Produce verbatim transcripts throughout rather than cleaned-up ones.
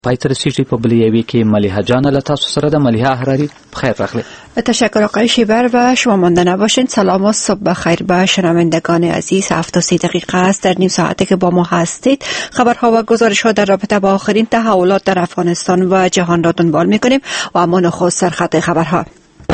پای ته رسیږي په بلې یوې کې ملیحه جان له تاسو سره د ملیحه احراری بخیر راغلی. تشکر آقای شیبر و شما مانده نباشین. سلام و صبح بخیر به شنوندگان عزیز. هفت و سی دقیقه است در نیم ساعتی که با ما هستید. خبرها و گزارش ها در رابطه با آخرین تحولات در افغانستان و جهان را دنبال میکنیم و اما نخست سرخط خبرها.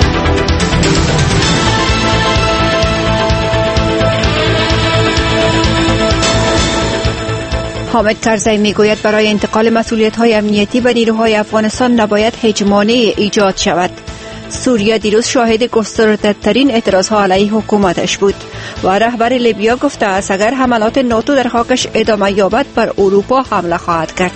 حامد کرزی میگوید برای انتقال مسئولیت‌های امنیتی به نیروهای افغانستان نباید هژمانی ایجاد شود. سوریه دیروز شاهد گسترده‌ترین اعتراض‌ها علیه حکومتش بود و رهبر لیبیا گفته است اگر حملات ناتو در خاکش ادامه یابد بر اروپا حمله خواهد کرد.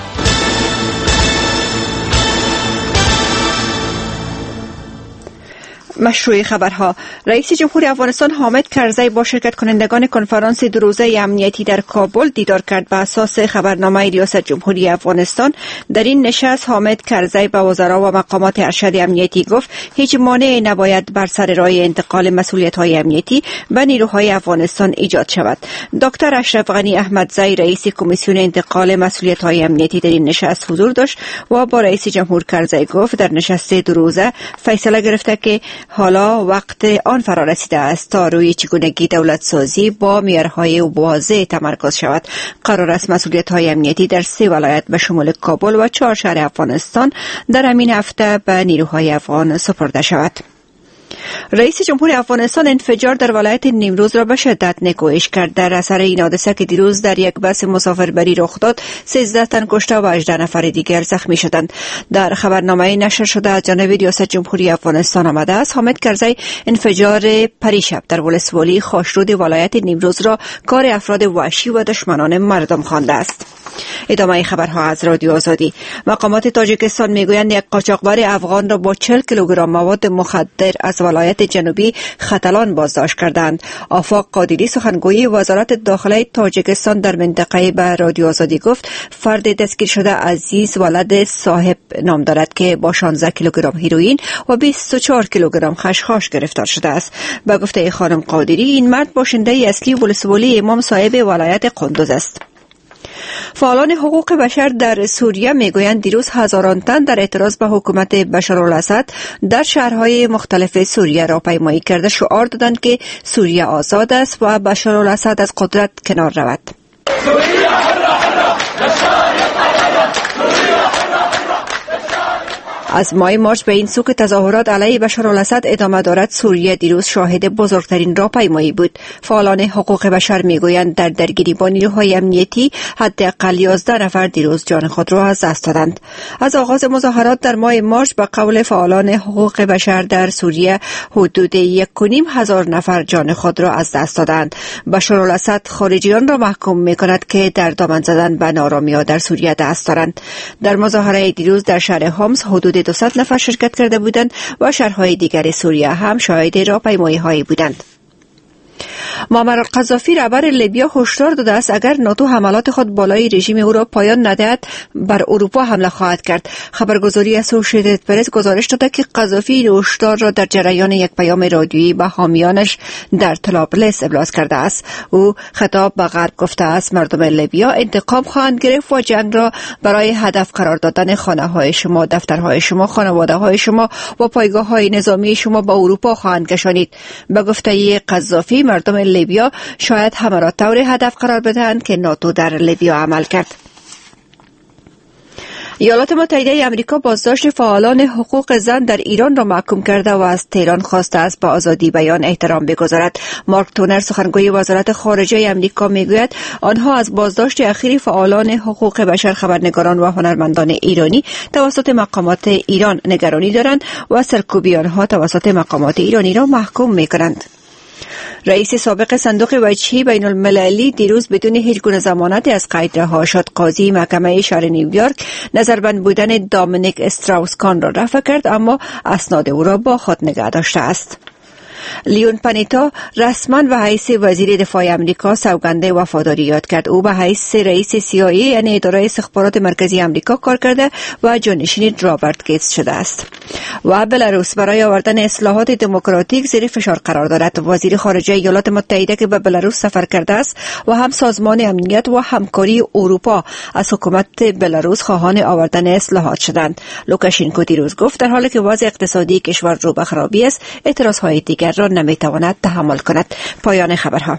مشروع خبرها. رئیس جمهور افغانستان حامد کرزی با شرکت کنندگان کنفرانس دو روزه امنیتی در کابل دیدار کرد. به اساس خبرنامه ریاست جمهوری افغانستان در این نشست حامد کرزی به وزرا و مقامات ارشد امنیتی گفت هیچ مانعی نباید بر سر راه انتقال مسئولیت‌های امنیتی به نیروهای افغانستان ایجاد شود. دکتر اشرف غنی احمدزی رئیس کمیسیون انتقال مسئولیت‌های امنیتی در این نشست حضور داشت و با رئیس جمهور کرزی گفت در نشست دو روزه فیصله گرفته که حالا وقت آن فرا رسیده است تا روی چگونگی دولت سازی با معیارهای واضح تمرکز شود. قرار است مسئولیت‌های امنیتی در سه ولایت به شمول کابل و چهار شهر افغانستان در همین هفته به نیروهای افغان سپرده شود. رئیس جمهور افغانستان انفجار در ولایت نیمروز را به شدت نکوهش کرد. در اثر این حادثه که دیروز در یک بس مسافربری رخ داد، سیزده تن کشته و هجده نفر دیگر زخمی شدند. در خبرنامه نشر شده از جانب ریاست جمهوری افغانستان آمده است حامد کرزی انفجار پریشب در ولسوالی خاشرود ولایت نیمروز را کار افراد وحشی و دشمنان مردم خوانده است. ادامه خبرها از رادیو آزادی. مقامات تاجیکستان میگویند یک قاچاقبر افغان را با چهل کیلوگرم مواد مخدر از ولایت جنوبی ختلان بازداشت کردند. آفاق قادری سخنگوی وزارت داخله تاجیکستان در منطقه به رادیو آزادی گفت فرد دستگیر شده عزیز ولد صاحب نام دارد که با شانزده کیلوگرم هیروئین و بیست و چهار کیلوگرم خشخاش گرفتار شده است. به گفته خانم قادری این مرد باشنده اصلی ولسوالی امام صاحب ولایت قندوز است. فعالان حقوق بشر در سوریه میگویند دیروز هزاران تن در اعتراض به حکومت بشارالاسد در شهرهای مختلف سوریه راهپیمایی کرده شعار دادند که سوریه آزاد است و بشارالاسد از قدرت کنار رود. از ماه مارچ به این سو که تظاهرات علیه بشارالاسد ادامه دارد، سوریه دیروز شاهد بزرگترین راهپیمایی بود. فعالان حقوق بشر میگویند در درگیری با نیروهای امنیتی حداقل یازده نفر دیروز جان خود را از دست دادند. از آغاز مظاهرات در ماه مارچ به قول فعالان حقوق بشر در سوریه حدود یک و نیم هزار نفر جان خود را از دست دادند. بشارالاسد خارجیان را محکوم میکند که در دامن زدن به نارامی‌ها در سوریه دست دارند. در مظاهره دیروز در شهر حمص حدود دویست نفر شرکت کرده بودند و شهرهای دیگر سوریه هم شاهد راهپیمایی‌هایی بودند. معمر القذافی رهبر لیبیا هشدار داده است اگر ناتو حملات خود بالای رژیم او را پایان ندهد بر اروپا حمله خواهد کرد. خبرگزاری اسوشییتد پرس گزارش داده که قذافی این هشدار را در جریان یک پیام رادیویی به حامیانش در طلابلس ابلاغ کرده است. او خطاب به غرب گفته است مردم لیبیا انتقام خواهند گرفت و جنگ را برای هدف قرار دادن خانه‌های شما، دفترهای شما، خانواده‌های شما و پایگاه‌های نظامی شما به اروپا خواهند کشانید. به گفته قذافی مردم لیبیا شاید همه را طور هدف قرار بدهند که ناتو در لیبیا عمل کرد. ایالات متحده آمریکا بازداشت فعالان حقوق زن در ایران را محکوم کرده و از تهران خواسته است به آزادی بیان احترام بگذارد. مارک تونر سخنگوی وزارت خارجه آمریکا میگوید آنها از بازداشت اخیر فعالان حقوق بشر، خبرنگاران و هنرمندان ایرانی توسط مقامات ایران نگرانی دارند و سرکوبی آنها توسط مقامات ایرانی را محکوم میکنند. رئیس سابق صندوق وجهی بین المللی دیروز بدون هیچ گونه ضمانت از قید رها شد. قاضی محکمه شهر نیویورک نظربند بودن دامینیک استراوس کان را رفع کرد اما اسناد او را با خود نگه داشته است. لیون پانیتا رسما به حیث وزیر دفاع آمریکا سوگند وفاداری یاد کرد. او به حیث رئیس سی آی ای یعنی اداره استخبارات مرکزی آمریکا کار کرده و جانشین رابرت گیتس شده است. و بلاروس برای آوردن اصلاحات دموکراتیک زیر فشار قرار دارد. وزیر خارجه ایالات متحده که به بلاروس سفر کرده است و هم سازمان امنیت و همکاری اروپا از حکومت بلاروس خواهان آوردن اصلاحات شدند. لوکاشنکو دیروز گفت در حالی که وضع اقتصادی کشور رو به خرابی است، اعتراضهای دیگر را نمیتواند تحمل کند. پایان خبرها.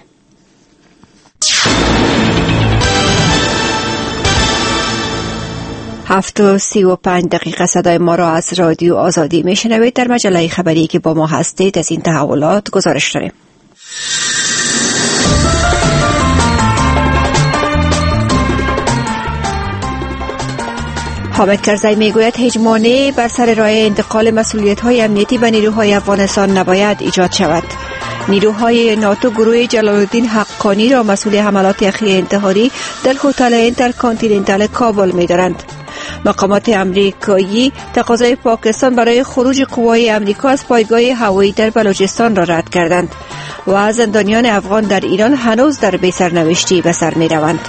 هفت و سی و پنج دقیقه صدای ما را از رادیو آزادی میشنوید. در مجله خبری که با ما هستید از این تحولات گزارش داریم. حامد کرزی میگوید هجمانی بر سر راه انتقال مسئولیت‌های امنیتی به نیروهای افغانستان نباید ایجاد شود. نیروهای ناتو گروه جلال الدین حقانی را مسئول حملات اخیر انتحاری در هتل اینترکانتیننتال کابل می‌دارند. مقامات امریکایی تقاضای پاکستان برای خروج قوای امریکا از پایگاه هوایی در بلوچستان را رد کردند و زندانیان افغان در ایران هنوز در بی سرنوشتی به سر می‌روند.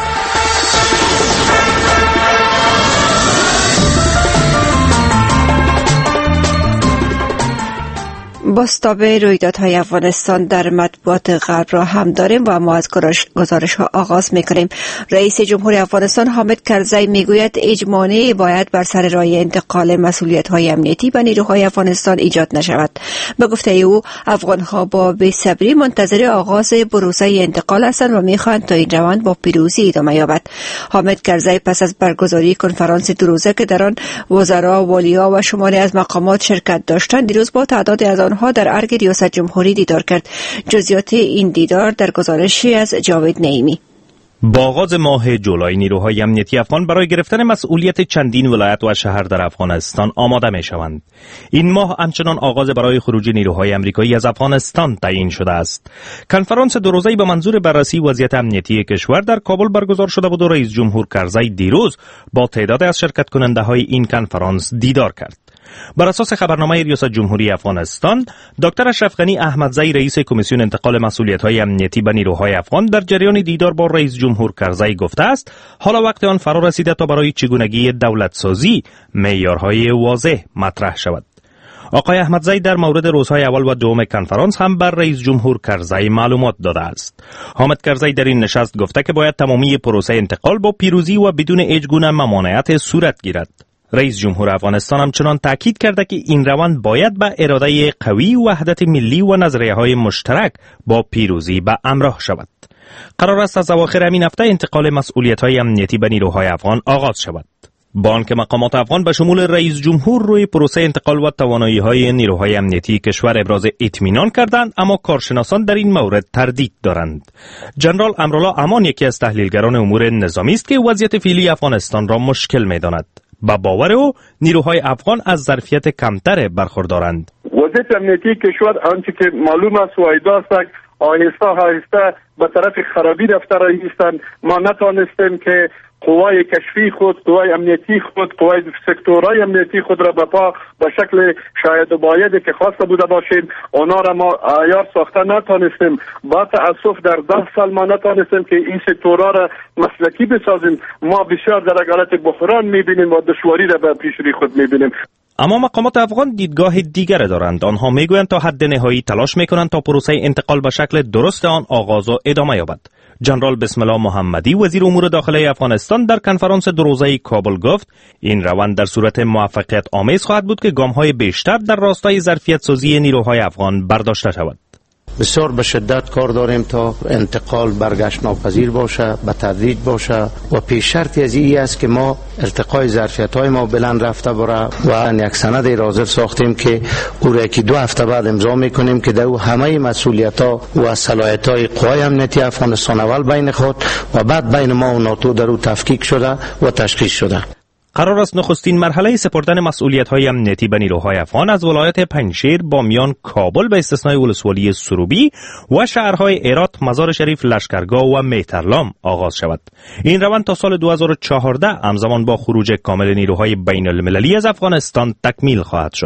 بازتاب رویدادهای افغانستان در مطبوعات غرب را هم داریم و ما از گزارش ها آغاز میکنیم. رئیس جمهور افغانستان حامد کرزی میگوید اجماعی باید بر سر راه انتقال مسئولیت های امنیتی به نیروهای افغانستان ایجاد نشود. به گفته او افغان ها با بی‌صبری منتظر آغاز پروسه انتقال هستند و میخواهند تا این روند با پیروزی ادامه یابد. حامد کرزی پس از برگزاری کنفرانس دو روزه که در آن وزرا، والیا و شماری از مقامات شرکت داشتند، دیروز با تعداد از آنها در ارگ ریاست جمهوری دیدار کرد. جزئیات این دیدار در گزارشی از جاوید نعیمی. با آغاز ماه جولای نیروهای امنیتی افغان برای گرفتن مسئولیت چندین ولایت و شهر در افغانستان آماده می شوند. این ماه همچنان آغاز برای خروج نیروهای امریکایی از افغانستان تعیین شده است. کنفرانس دو روزه‌ای به منظور بررسی وضعیت امنیتی کشور در کابل برگزار شده بود و رئیس جمهور کرزی دیروز با تعداد از شرکت کننده های این کنفرانس دیدار کرد. بر اساس خبرنامه ریاست جمهوری افغانستان، دکتر اشرف غنی احمدزی رئیس کمیسیون انتقال مسئولیت‌های امنیتی به نیروهای افغان در جریان دیدار با رئیس جمهور کرزی گفته است حالا وقت آن فرا رسیده تا برای چگونگی دولت‌سازی معیارهای واضح مطرح شود. آقای احمدزی در مورد روزهای اول و دوم کنفرانس هم بر رئیس جمهور کرزی معلومات داده است. حامد کرزی در این نشست گفته که باید تمامی پروسه انتقال با پیروزی و بدون هیچگونه ممانعت صورت گیرد. رئیس جمهور افغانستان همچنان تاکید کرده که این روند باید به اراده قوی و وحدت ملی و نظریه‌های مشترک با پیروزی به همراه شود. قرار است از اواخر همین هفته انتقال مسئولیت‌های امنیتی به نیروهای افغان آغاز شود. با آنکه مقامات افغان به شمول رئیس جمهور روی پروسه انتقال و توانایی‌های نیروهای امنیتی کشور ابراز اطمینان کردند، اما کارشناسان در این مورد تردید دارند. جنرال امرالله امان یکی از تحلیلگران امور نظامی است که وضعیت فعلی افغانستان را مشکل می‌داند. با باور او نیروهای افغان از ظرفیت کمتر برخوردارند. وضعیت امنیتی کشور آنچه که معلوم است و ادعا است آهسته آهسته به طرف خرابی رفته رایستند. ما نتوانستیم که قوای کشفی خود، قوای امنیتی خود، قوای سکتورهای امنیتی خود را به پا به شکل شاید و بایدی که خواسته بوده باشیم اونا را ما عیار ساخته نتوانستیم. با تأسف در ده سال ما نتوانستیم که این سکتورها را مسلکی بسازیم. ما بسیار در حالت بحران میبینیم و دشواری را به پیش روی خود میبینیم. اما مقامات افغان دیدگاه دیگر دارند. آنها میگویند تا حد نهایی تلاش میکنند تا پروسه انتقال به شکل درست آن آغاز و ادامه یابد. جنرال بسم الله محمدی وزیر امور داخلی افغانستان در کنفرانس دو روزه کابل گفت این روند در صورت موفقیت آمیز خواهد بود که گام‌های بیشتر در راستای ظرفیت سازی نیروهای افغان برداشته شود. بسیار به شدت کار داریم تا انتقال برگشت ناپذیر باشه، به تدریج باشه و پیش شرطی از این است که ما ارتقای ظرفیت‌های ما بلند رفته بره و یک سند رازر ساختیم که او را که دو هفته بعد امضا میکنیم که در او همه مسئولیت‌ها و صلاحیت‌های قوای امنیتی افغانستان اول بین خود و بعد بین ما و ناتو در او تفکیک شده و تشخیص شده. قرار است نخستین مرحله سپردن مسئولیت‌های امنیتی به نیروهای افغان از ولایت پنجشیر، بامیان، کابل به استثنای ولسوالی سروبی و شهرهای هرات، مزار شریف، لشکرگاه و مهترلام آغاز شود. این روند تا سال دو هزار و چهارده همزمان با خروج کامل نیروهای بین المللی از افغانستان تکمیل خواهد شد.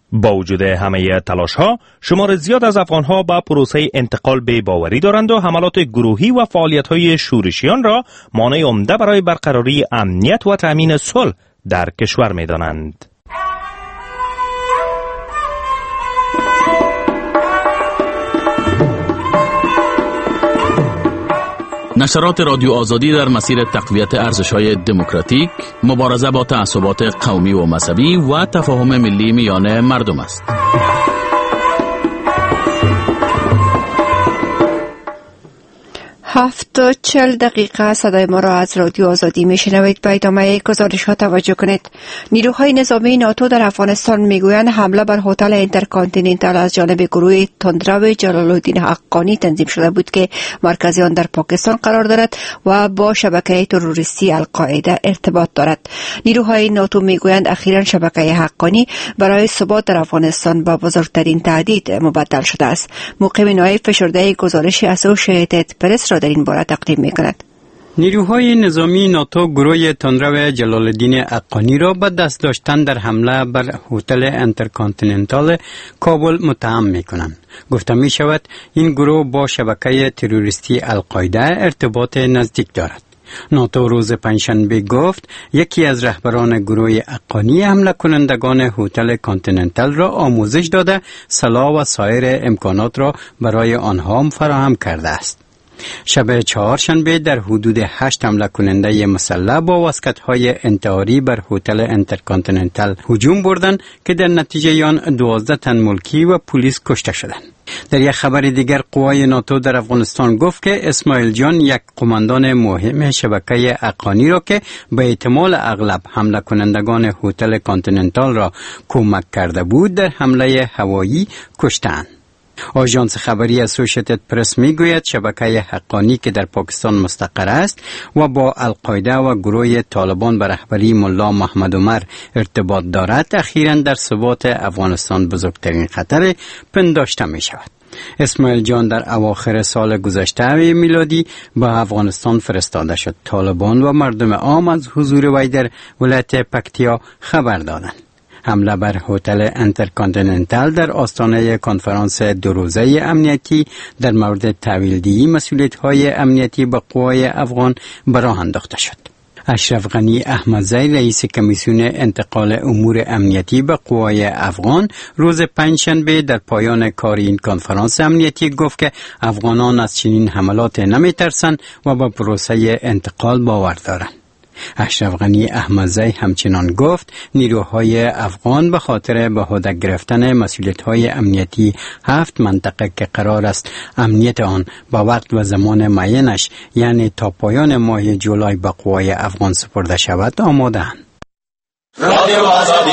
با وجود همه تلاش ها، شمار زیاد از افغان ها با پروسه انتقال بی باوری دارند و حملات گروهی و فعالیت های شورشیان را مانع عمده برای برقراری امنیت و تامین صلح در کشور می دانند. نشرات رادیو آزادی در مسیر تقویت ارزش‌های دموکراتیک، مبارزه با تعصبات قومی و مذهبی و تفاهم ملی میان مردم است. هفت و چل دقیقه صدای ما را از رادیو آزادی میشنوید. به ادامه گزارش ها توجه کنید. نیروهای نظامی ناتو در افغانستان میگویند حمله بر هتل اینترکانتیننتال از جانب گروه تندرو جلال الدین حقانی تنظیم شده بود که مرکز آن در پاکستان قرار دارد و با شبکه تروریستی القاعده ارتباط دارد. نیروهای ناتو میگویند اخیراً شبکه حقانی برای ثبات در افغانستان با بزرگترین تهدید مبدل شده است. مقیم نایب فشرده گزارش اسوسییتد پرس را در این باره تقدیم می‌کند. نیروهای نظامی ناتو گروه تندرو جلال الدین حقانی را به دست داشتن در حمله بر هتل انترکانتیننتال کابل متهم می‌کنند. گفته می‌شود این گروه با شبکه تروریستی القاعده ارتباط نزدیک دارد. ناتو روز پنجشنبه گفت یکی از رهبران گروه حقانی حمله کنندگان هتل کانتیننتال را آموزش داده سلاح و سایر امکانات را برای آنها فراهم کرده است. شب چهارشنبه در حدود هشت حمله کننده مسلح با واسکت‌های انتحاری بر هتل انترکانتیننتال هجوم بردند که در نتیجه آن دوازده تن ملکی و پلیس کشته شدند. در یک خبر دیگر قوای ناتو در افغانستان گفت که اسماعیل جان یک قماندان مهم شبکه حقانی را که به احتمال اغلب حمله کنندگان هتل کانتیننتال را کمک کرده بود در حمله هوایی کشتند. آژانس خبری اسوسییتد پرس میگوید شبکه حقانی که در پاکستان مستقر است و با القاعده و گروه طالبان به رهبری ملا محمد عمر ارتباط دارد اخیراً در ثبات افغانستان بزرگترین خطر پنداشته می شود. اسماعیل جان در اواخر سال گذشته میلادی به افغانستان فرستاده شد. طالبان و مردم عام از حضور وی در ولایت پکتیا خبر دادند. حمله بر هتل انترکانتیننتال در آستانه کنفرانس دو روزه امنیتی در مورد تحویل‌دهی مسئولیت‌های امنیتی به قوای افغان به راه انداخته شد. اشرف غنی احمدزی رئیس کمیسیون انتقال امور امنیتی به قوای افغان روز پنجشنبه در پایان کار این کنفرانس امنیتی گفت که افغانان از چنین حملات نمی‌ترسند و به پروسه انتقال باور دارند. اشرف غنی احمدزی همچنان گفت نیروهای افغان به خاطر به عهده گرفتن مسئولیت‌های امنیتی هفت منطقه که قرار است امنیت آن با وقت و زمان معینش یعنی تا پایان ماه جولای به قوای افغان سپرده شود آماده‌اند. رادیو آزادی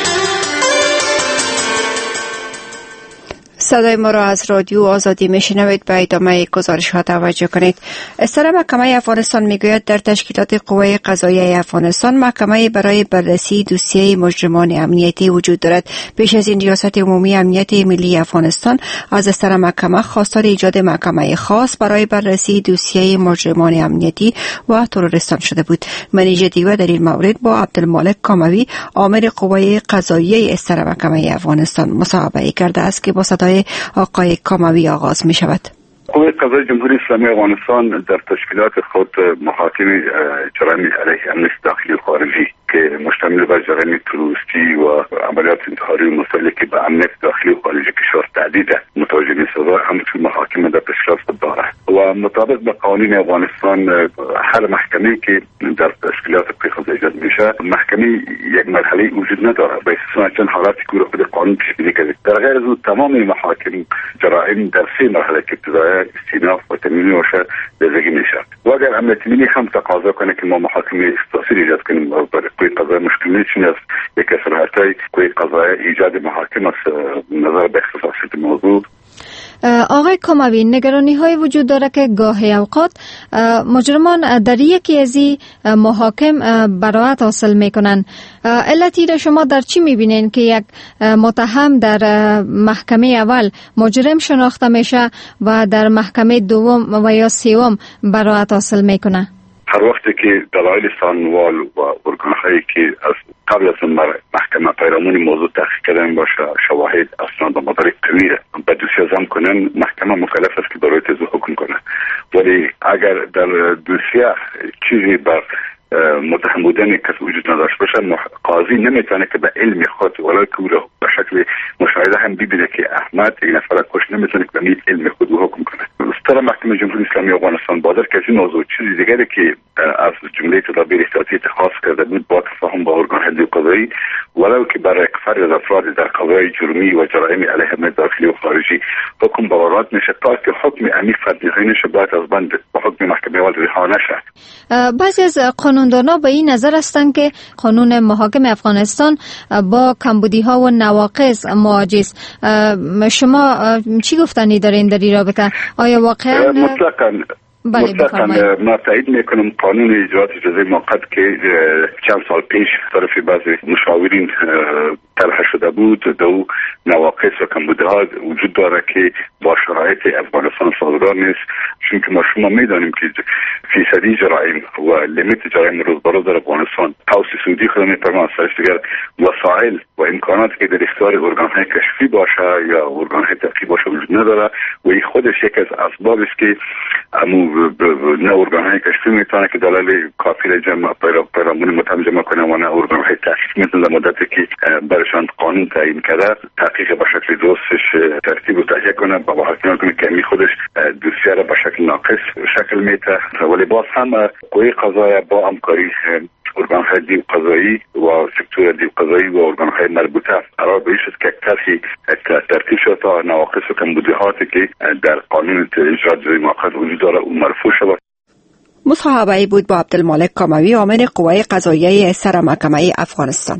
صدای ما را از رادیو آزادی میشنوید. به ادامه گزارش ها توجه کنید. استار محکمه افغانستان میگوید در تشکیلات قوای قضاییه افغانستان محکمه برای بررسی دوسیه مجرمان امنیتی وجود دارد. پیش از این ریاست عمومی امنیت ملی افغانستان از استار محکمه خواستار ایجاد محکمه خاص برای بررسی دوسیه مجرمان امنیتی و تروریستان شده بود. منیژه دیو در این مورد با عبدالمالک کاموی آمر قوای قضاییه استار محکمه افغانستان مصاحبه کرده است که با صدای آقای کاموی آغاز می شود. قوه قضایی جمهوری اسلامی افغانستان در تشکیلات خود محاکم جرایم علیه امنیت داخلی و خارجی که مشتمل بر جرایم تروریستی و عملیات انتحاری و مسائلی که به امنیت داخلی و خارجی کشور تهدید متوجه می‌شود همچون محاکم در تشکیلات خود دارد و مطابق به قوانین افغانستان هر محکمه‌ای که در تشکیلات قضایی ایجاد میشه محکمه یک مرحله وجود ندارد به استثناء چند حالتی که خود قانون پیش بینی کرده. در غیر از تمام محاکم جرایم در سه مرحله که ابتدای استیناف و تمرینی باشه درجه میشه و اگر امنیت ملی هم تقاضا کنه که ما محاکمه اختصاصی ایجاد کنیم برای قوه قضایی مشکل نیست از یک صلاحیت قوه قضایی ایجاد محاکم است نظر به اختصاصیت موضوع. آقای کاموی، نگرانی های وجود داره که گاهی اوقات مجرمان در یکی از این محاکم براءت حاصل میکنن. علتی را شما در چی میبینین که یک متهم در محکمه اول مجرم شناخته میشه و در محکمه دوم و یا سوم براءت حاصل میکنه؟ هر وقتی که دلایل ثانوال و ارگان‌هایی که از قبل از اون بر محکمه پیرامون موضوع تحقیق کردن باشه، شواهد اسناد و مدارک قوی به دوسیه جمع کنن، محکمه مکلف است که برای تزو حکم کنه. ولی اگر در دوسیه چیزی بر متهم بودن کس وجود نداشت باشه، قاضی نمیتونه که به علم خود ولی که او را به شکل مشاهده هم ببینه که احمد یک نفر کش، نمیتونه که به علم خود حکم کنه. ستاره محکمه جمهوری اسلامی افغانستان بادر که این موضوع چیزی دیگری که از جمله تدابیر احتیاطی اتخاذ کرده بود با تفاهم با ارگان هدایت قضایی، ولو که برای فرد از افراد در قضای جرمی و جرایم علیه امنیت داخلی و خارجی حکم باورات میشه تا که حکم عمیق فرد نهایی نشه، باید از بند با حکم محکمه اول رها نشه. بعضی از قانوندانا به این نظر هستند که قانون محاکم افغانستان با کمبودی‌ها و نواقص مواجه است. شما چی گفتنی دارین در این رابطه؟ آیا واقعا مطلقاً مطلقاً ما تایید میکنم قانون اجرات اجازه موقت که چند سال پیش طرف بعضی مشاورین طرح شده بود، دو نواقص و کمبودها وجود داره که با شرایط افغانستان سازگار نیست، چون که ما شما میدانیم که فیصدی جرایم و لیمیت جرایم روز به روز در افغانستان قوس سعودی خود میفرماید، سرش دیگر وسایل و امکانات که در اختیار ارگان‌های کشفی باشه یا ارگان‌های تحقیقی باشه وجود نداره و این خودش یک از اسباب است که امو نه ارگان‌های کشفی میتونه که دلایل کافی را جمع پیرامون متهم جمع کنه و نه ارگان‌های تحقیق میتونه مدتی که برشان قانون تعیین کرده تحقیق به شکل درستش ترتیب و تهیه کنه و با حکمیان کنه که می خودش دوسیه را به شکل ناقص شکل میده. ولی باز هم قوه قضاییه با همکاری ارگان‌های دیو قضایی و سکتور دیو قضایی و ارگان‌های مربوطه قرار به است که طرحی ترتیب شد تا نواقص و کمبودی‌هاتی که در قانون اجرات جزای موقت وجود داره او مرفوع شود. مصاحبه بود با عبدالمالک کاموی، عامل قوه قضاییه سر محکمه افغانستان.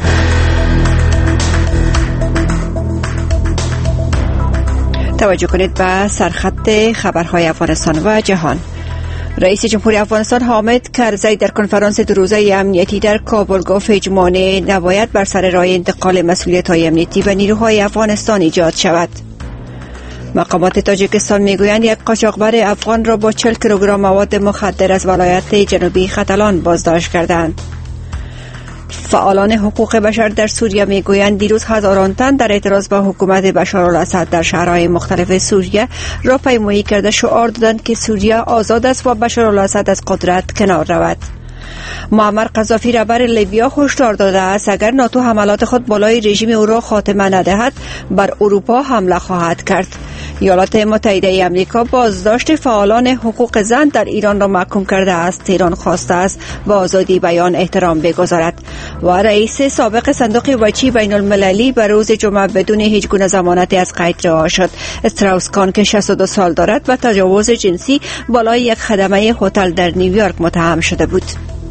توجه کنید به سرخط خبرهای افغانستان و جهان. رئیس جمهوری افغانستان حامد کرزی در کنفرانس دو روزه امنیتی در کابل گفت اجماع نباید بر سر راه انتقال مسئولیت‌های امنیتی به نیروهای افغانستان ایجاد شود. مقامات تاجیکستان میگویند یک قاچاقبر افغان را با چهل کیلوگرم مواد مخدر از ولایت جنوبی ختلان بازداشت کردند. فعالان حقوق بشر در سوریه میگویند دیروز هزاران تن در اعتراض به حکومت بشارالاسد در شهرهای مختلف سوریه راهپیمایی کرده شعار دادند که سوریه آزاد است و بشارالاسد از قدرت کنار رود. معمر قذافی رهبر لیبیا هشدار داده است اگر ناتو حملات خود بالای رژیم او را خاتمه ندهد بر اروپا حمله خواهد کرد. ایالات متحده آمریکا بازداشت فعالان حقوق زن در ایران را محکوم کرده است. ایران خواسته است به آزادی بیان احترام بگذارد و رئیس سابق صندوق وچی بین المللی به روز جمعه بدون هیچ گونه ضمانتی از قید رها شد. استراوس کان که شصت و دو سال دارد و تجاوز جنسی بالای یک خدمه هتل در نیویورک متهم شده بود.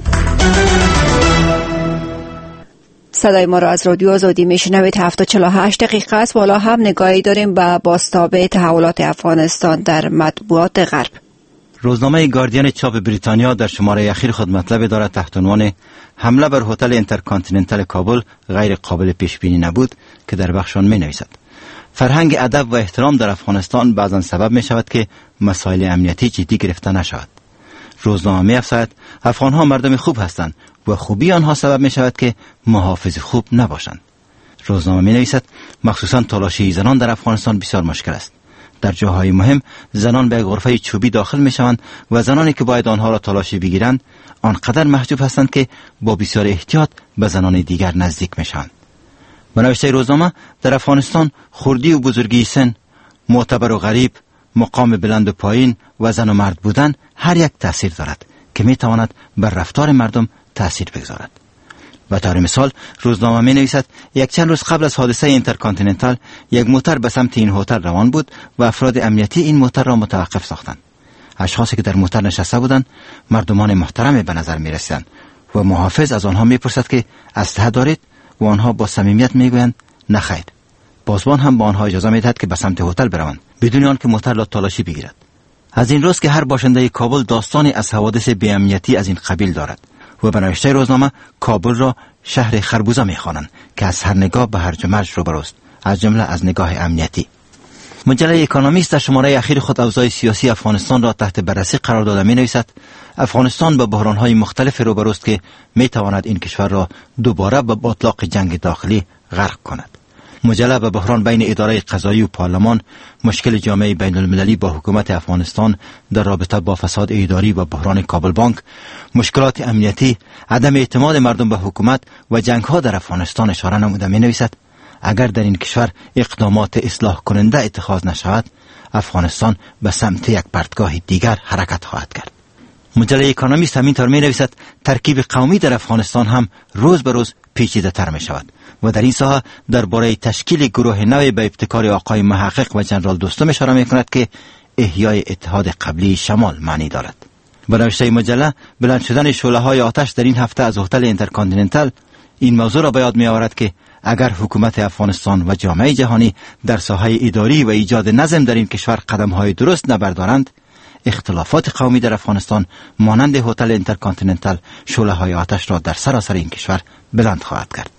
صدای ما را از رادیو آزادی میشنوید. هفت و چهل و هشت دقیقه است. بالا هم نگاهی داریم به بازتاب تحولات افغانستان در مطبوعات غرب. روزنامه گاردین چاپ بریتانیا در شماره اخیر خود مطلب دارد تحت عنوان حمله بر هتل اینترکانتیننتال کابل غیر قابل پیش بینی نبود که در بخشان می نویسد فرهنگ ادب و احترام در افغانستان بعضا سبب می شود که مسائل امنیتی جدی گرفته نشود. روزنامه می افزاید افغانها مردم خوب هستند و خوبی آنها سبب می شود که محافظ خوب نباشند. روزنامه می نویسد مخصوصا تلاشی زنان در افغانستان بسیار مشکل است. در جاهای مهم زنان به غرفه چوبی داخل می شوند و زنانی که باید آنها را تلاشی بگیرند آنقدر محجوب هستند که با بسیار احتیاط به زنان دیگر نزدیک می شوند. به نوشته روزنامه در افغانستان خردی و بزرگی سن، معتبر و غریب، مقام بلند و پایین و زن و مرد بودن هر یک تأثیر دارد که می تواند بر رفتار مردم تأثیر بگذارد. به طور مثال روزنامه می نویسد یک چند روز قبل از حادثه اینترکانتیننتال یک موتر به سمت این هتل روان بود و افراد امنیتی این موتر را متوقف ساختند. اشخاصی که در موتر نشسته بودند مردمان محترم به نظر می رسیدند و محافظ از آنها می پرسد که اسلحه دارید و آنها با صمیمیت می گویند نه خیر. پاسبان هم با آنها اجازه می دهد که به سمت هتل بروند بدون آنکه موتر را تلاشی بگیرد. از این روز که هر باشنده کابل داستانی از حوادث بی‌امنیتی از این قبیل دارد و به نوشته روزنامه کابل را شهر خربوزه می‌خوانند که از هر نگاه به هرج و مرج روبروست، از جمله از نگاه امنیتی. مجله اکونومیست در شماره اخیر خود اوضاع سیاسی افغانستان را تحت بررسی قرار داده می‌نویسد افغانستان با بحران‌های مختلف روبروست که می‌تواند این کشور را دوباره به باطلاق جنگ داخلی غرق کند. مجله به بحران بین اداره قضایی و پارلمان، مشکل جامعه بین المللی با حکومت افغانستان در رابطه با فساد اداری و بحران کابل بانک، مشکلات امنیتی، عدم اعتماد مردم به حکومت و جنگ‌ها در افغانستان اشاره نموده می‌نویسد اگر در این کشور اقدامات اصلاح کننده اتخاذ نشود، افغانستان به سمت یک پرتگاه دیگر حرکت خواهد کرد. مجله اکونومیست همینطور می‌نویسد ترکیب قومی در افغانستان هم روز به روز پیچیده تر می شود و در این ساحه درباره تشکیل گروه نوی به ابتکار آقای محقق و جنرال دوستم اشاره می کند که احیای اتحاد قبلی شمال معنی دارد. به نوشته مجله، بلند شدن شعله های آتش در این هفته از هتل اینترکانتیننتال این موضوع را به یاد می آورد که اگر حکومت افغانستان و جامعه جهانی در ساحه اداری و ایجاد نظم در این کشور قدم های درست نبردارند، اختلافات قومی در افغانستان مانند هتل اینترکانتیننتال شعله های آتش را در سراسر این کشور بلند خواهد کرد.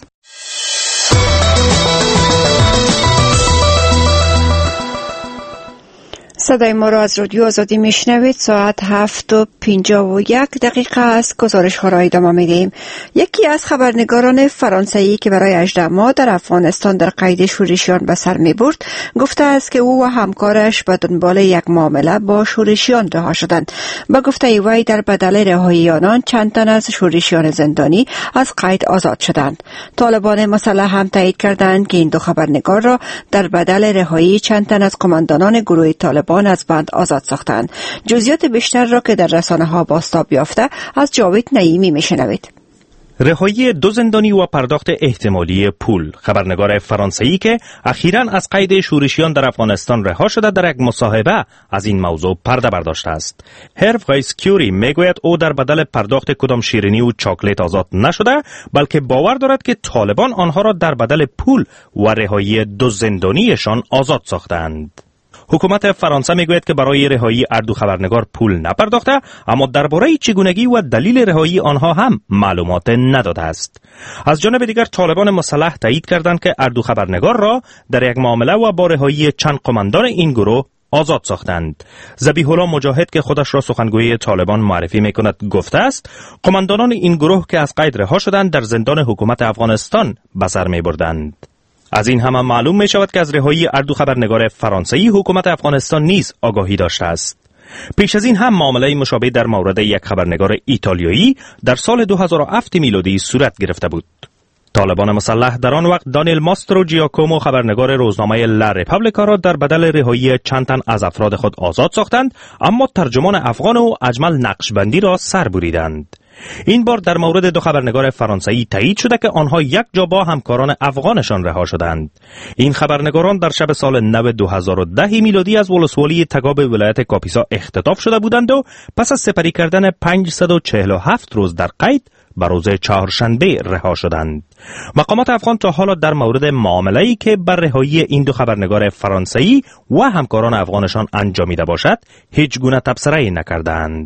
صدای ما را از رادیو آزادی میشنوید. ساعت هفت و پنجاه و یک دقیقه است. گزارش ها را ادامه میدهیم. یکی از خبرنگاران فرانسوی که برای هجده ماه در افغانستان در قید شورشیان به سر می برد گفته است که او و همکارش به دنبال یک معامله با شورشیان رها شدند. به گفته وی در بدل رهایی آنان چند تن از شورشیان زندانی از قید آزاد شدند. طالبان مسلح هم تایید کردند که این دو خبرنگار را در بدل رهایی چند تن از قماندانان گروه طالبان از بند آزاد ساختند. جزئیات بیشتر را که در رسانه ها بازتاب یافته از جاوید نعیمی میشنوید. رهایی دو زندانی و پرداخت احتمالی پول. خبرنگار فرانسوی که اخیراً از قید شورشیان در افغانستان رها شده در یک مصاحبه از این موضوع پرده برداشته است. هرو غیسکیوری میگوید او در بدل پرداخت کدام شیرینی و چاکلت آزاد نشده، بلکه باور دارد که طالبان آنها را در بدل پول و رهایی دو زندانیشان آزاد ساختند. حکومت فرانسه میگوید که برای رهایی اردو خبرنگار پول نپرداخته، اما درباره چگونگی و دلیل رهایی آنها هم معلومات نداده است. از جانب دیگر طالبان مسلح تایید کردند که اردو خبرنگار را در یک معامله و با رهایی چند قماندان این گروه آزاد ساختند. ذبیح الله مجاهد که خودش را سخنگوی طالبان معرفی میکند گفته است قماندانان این گروه که از قید رها شدند در زندان حکومت افغانستان به سر میبردند. از این هم معلوم می شود که از رهایی اردو خبرنگار فرانسوی حکومت افغانستان نیز آگاهی داشته است. پیش از این هم معامله مشابه در مورد یک خبرنگار ایتالیایی در سال دو هزار و هفت میلادی صورت گرفته بود. طالبان مسلح در آن وقت دانیل ماسترو جیاکومو خبرنگار روزنامه لا رپابلیکا را در بدل رهایی چند تن از افراد خود آزاد ساختند، اما ترجمان افغان و اجمل نقشبندی را سر بریدند. این بار در مورد دو خبرنگار فرانسوی تایید شده که آنها یک جا با همکاران افغانشان رها شدند. این خبرنگاران در شب سال نو دو هزار و ده میلادی از ولسوالی تگاب ولایت کاپیسا اختطاف شده بودند و پس از سپری کردن پانصد و چهل و هفت روز در قید بر روز چهارشنبه رها شدند. مقامات افغان تا حالا در مورد معامله‌ای که بر رهایی این دو خبرنگار فرانسوی و همکاران افغانشان انجامیده باشد هیچ گونه تبصره‌ای نکردند.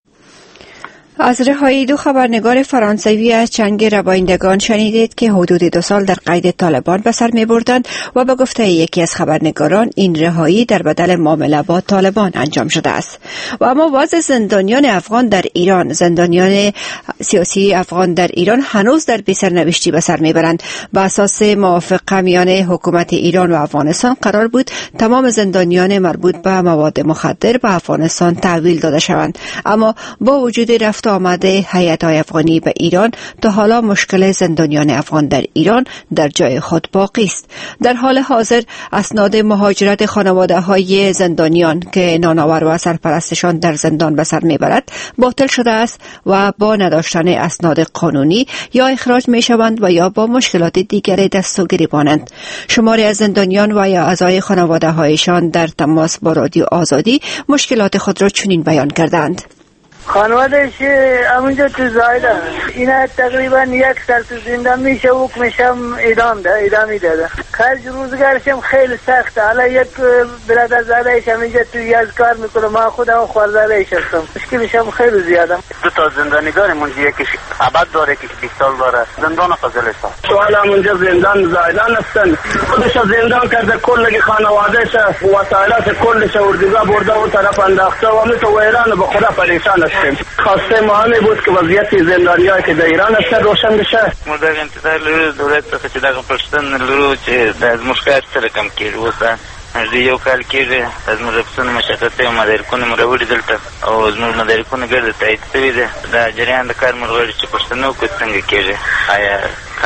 از رهایی دو خبرنگار فرانسوی از چنگ روایندگان شنیدید که حدود دو سال در قید طالبان به سر می بردند و به گفته یکی از خبرنگاران این رهایی در بدل معامله با طالبان انجام شده است. و اما وضع زندانیان افغان در ایران، زندانیان سیاسی افغان در ایران هنوز در بی سرنوشتی به سر می برند. به اساس موافقه میان حکومت ایران و افغانستان قرار بود تمام زندانیان مربوط به مواد مخدر به افغانستان تحویل داده شوند، اما با وجود رفت آمده هیئت‌های افغانی به ایران تا حالا مشکل زندانیان افغان در ایران در جای خود باقی است. در حال حاضر اسناد مهاجرت خانواده‌های زندانیان که نانآور و سرپرستشان در زندان به سر میبرد باطل شده است و با نداشتن اسناد قانونی یا اخراج میشوند و یا با مشکلات دیگری دست و گریبانند. شماری از زندانیان و یا اعضای خانواده‌هایشان در تماس با رادیو آزادی مشکلات خود را چنین بیان کردند. خانوادهش همونجا تو زایده اینا تقریبا یک سال تو زندان میشه، حکمشم اعدام ده اعدامی داده. خرج روزگارشم خیلی سخته. حالا یک برادر زادهش هم اینجا توی یز کار میکنه، ما خودم خوارزادهش هستم. مشکلشم خیلی زیاده. دو تا زندانیگار منجی یکیش ابد داره، یکیش بیست سال داره. زندان فضلستان. سوال هم اونجا زندان زایدان هستن. خودش زندان کرده، کل خانوادهش وسایلات کلش اردوگاه برده و طرف انداخته و مثل ایران به خدا پریشان هستیم. خواسته ما همه بود که وضعیت زندانیایی که در ایران هست روشن بشه. ما در انتظار لرو دولت څخه چې دغه پښتون لرو چې د مشکلات سره کم کړي وسه یو کال کېږي از موږ په مشکلات او مدارکونه مروړي دلته او زموږ مدارکونه ګرځي تایید شوی دی. دا جریان د کار مرغړي چې پښتنو کو څنګه کېږي آیا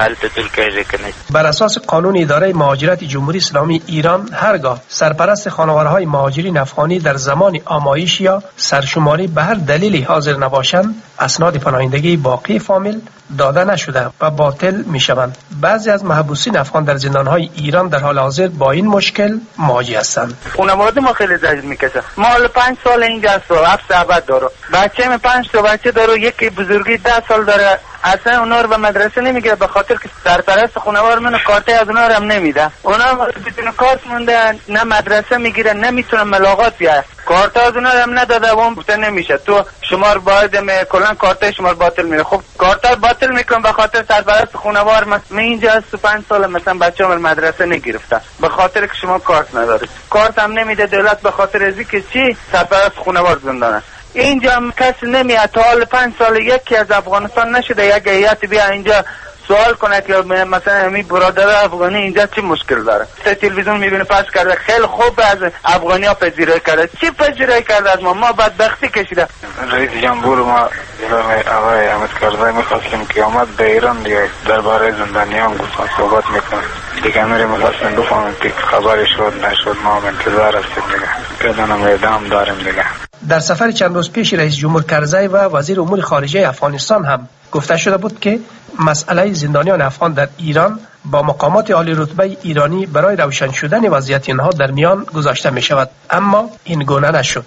بر اساس قانون اداره مهاجرت جمهوری اسلامی ایران هرگاه سرپرست خانوارهای مهاجرین افغانی در زمان آمایش یا سرشماری به هر دلیلی حاضر نباشند اسناد پناهندگی باقی فامیل داده نشده و باطل می شوند. بعضی از محبوسین افغان در زندانهای ایران در حال حاضر با این مشکل مواجه هستند. خانواده ما خیلی زجر میکشه. ما حالا پنج سال اینجا هستم، هفت عبد داره. بچه من پنج تا بچه داره، یکی بزرگی ده سال داره. اصلا اونا رو به مدرسه نمیگیره به خاطر که سرپرست خانوار من کارت از اونا رو هم نمیده. اونا بدون کارت مونده، نه مدرسه میگیره، نمیتونه ملاقات بیاره. کارت از اونا رو هم نداده و اون بوده نمیشه. تو شمار باید کلا کارت شمار باطل میره. خب کارت باطل میکنم به خاطر سرپرست خانوار. من اینجا از پنج سال مثلا بچه‌ام مدرسه نگرفته به خاطر که شما کارت ندارید. کارت هم نمیده دولت به خاطر از اینکه چی سرپرست خانوار زندانه. اینجا هم کسی نمیاد. تا حال پنج سال یکی از افغانستان نشده یک هیئت بیا اینجا سوال کنه که مثلا همین برادر افغانی اینجا چی مشکل داره. تلویزیون میبینه پس کرده خیلی خوب از افغانی ها پذیرایی کرده. چی پذیرایی کرده از ما؟ ما بدبختی کشیده. رئیس جمهور ما جناب آقای احمد کرزی میخواستیم که آمد به ایران دیگه درباره زندانیان گفتن صحبت میکنه. دیگه میره میخواستیم بفهمیم که خبری شد نشد. ما هم انتظار هستیم دیگه. بدونم اعدام داریم دیگه. در سفر چند روز پیش رئیس جمهور کرزی و وزیر امور خارجه افغانستان هم گفته شده بود که مسئله زندانیان افغان در ایران با مقامات عالی رتبه ایرانی برای روشن شدن وضعیت اینها در میان گذاشته می شود، اما این گونه نشد.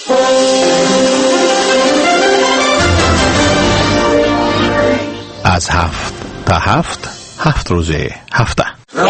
از هفت تا هفت هفت روزه هفته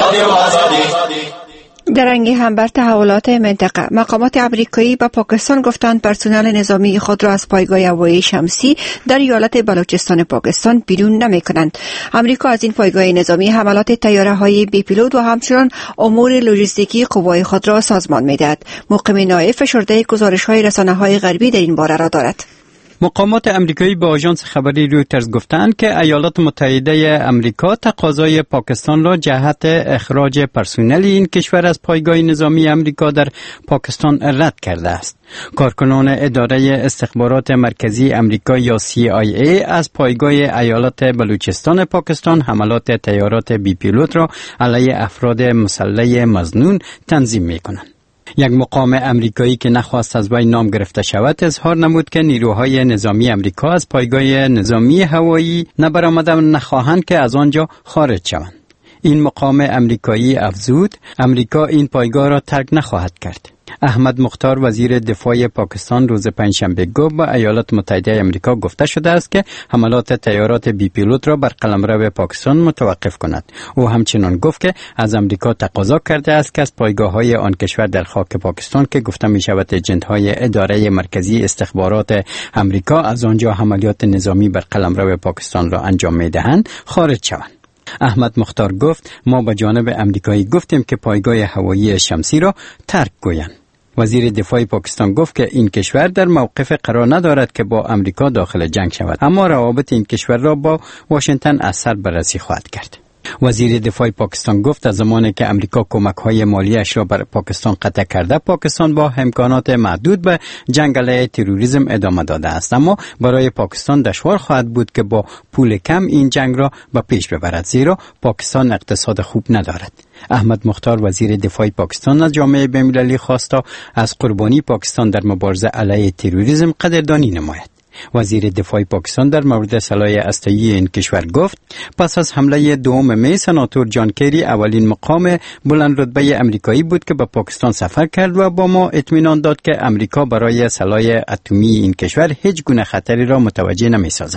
در رنگ هم بر تحولات منطقه، مقامات امریکایی به پاکستان گفتند پرسنل نظامی خود را از پایگاه هوایی شمسی در ایالت بلوچستان پاکستان بیرون نمی کنند. امریکا از این پایگاه نظامی حملات طیاره های بی پیلوت و همچنان امور لوجستیکی قوای خود را سازمان می دهد. مقیم نایب فشرده گزارش های رسانه های غربی در این باره را دارد. مقامات امریکایی به آژانس خبری رویترز گفتند که ایالات متحده امریکا تقاضای پاکستان را جهت اخراج پرسنل این کشور از پایگاه نظامی امریکا در پاکستان رد کرده است. کارکنان اداره استخبارات مرکزی امریکا یا سی آی ای از پایگاه ایالات بلوچستان پاکستان حملات طیارات بی پیلوت را علیه افراد مسلح مظنون تنظیم می‌کنند. یک مقام امریکایی که نخواست از وی نام گرفته شود اظهار نمود که نیروهای نظامی امریکا از پایگاه نظامی هوایی نبرآمده نخواهند که از آنجا خارج شوند. این مقام امریکایی افزود امریکا این پایگاه را ترک نخواهد کرد. احمد مختار وزیر دفاع پاکستان روز پنجشنبه گفت به ایالات متحده امریکا گفته شده است که حملات طیارات بی پیلوت را بر قلمرو پاکستان متوقف کند. او همچنین گفت که از امریکا تقاضا کرده است که از پایگاه‌های آن کشور در خاک پاکستان که گفته می شود اجنت‌های اداره مرکزی استخبارات امریکا از آنجا عملیات نظامی بر قلمرو پاکستان را انجام می‌دهند خارج شوند. احمد مختار گفت ما به جانب امریکایی گفتیم که پایگاه هوایی شمسی را ترک گویند. وزیر دفاع پاکستان گفت که این کشور در موقف قرار ندارد که با امریکا داخل جنگ شود، اما روابط این کشور را با واشنگتن از سر بررسی خواهد کرد. وزیر دفاع پاکستان گفت از زمانی که امریکا کمک‌های مالیش را بر پاکستان قطع کرده، پاکستان با امکانات محدود به جنگ علیه تروریسم ادامه داده است، اما برای پاکستان دشوار خواهد بود که با پول کم این جنگ را به پیش ببرد، زیرا پاکستان اقتصاد خوب ندارد. احمد مختار وزیر دفاع پاکستان از جامعه بین‌المللی خواست تا از قربانی پاکستان در مبارزه علیه تروریسم قدردانی نماید. وزیر دفاع پاکستان در مورد سلاح هسته‌ای این کشور گفت پس از حمله دوم می سناتور جان کری اولین مقام بلند رتبه امریکایی بود که به پاکستان سفر کرد و با ما اطمینان داد که امریکا برای سلاح اتمی این کشور هیچ گونه خطری را متوجه نمی سازد.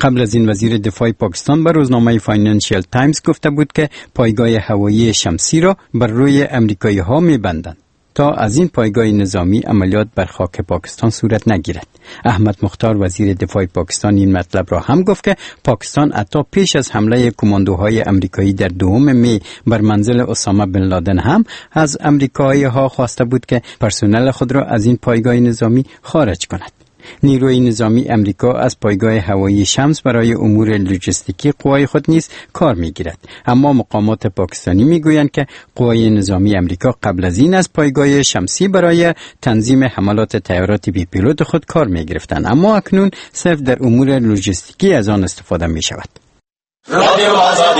قبل از این وزیر دفاع پاکستان به روزنامه فاینانشیل تایمز گفته بود که پایگاه هوایی شمسی را بر روی امریکایی ها می‌بندند تا از این پایگاه نظامی عملیات بر خاک پاکستان صورت نگیرد. احمد مختار وزیر دفاع پاکستان این مطلب را هم گفت که پاکستان حتی پیش از حمله کماندوهای امریکایی در دوم می بر منزل اسامه بن لادن هم از امریکایی ها خواسته بود که پرسنل خود را از این پایگاه نظامی خارج کند. نیروی نظامی امریکا از پایگاه هوایی شمس برای امور لوجستیکی قوای خود نیز کار می‌گیرد، اما مقامات پاکستانی می‌گویند که قوای نظامی امریکا قبل از این از پایگاه شمسی برای تنظیم حملات طیارات بی پیلوت خود کار می‌گرفتند، اما اکنون صرف در امور لوجستیکی از آن استفاده می‌شود. رادیو آزادی.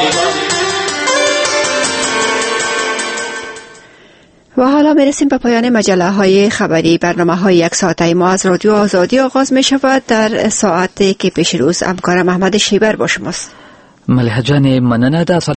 و حالا میرسیم به پایان مجله های خبری. برنامه های یک ساعته ما از رادیو آزادی آغاز می شود. در ساعتی که پیش روز همکارم احمد شیبر با شماست. ملیحه جان، مننه.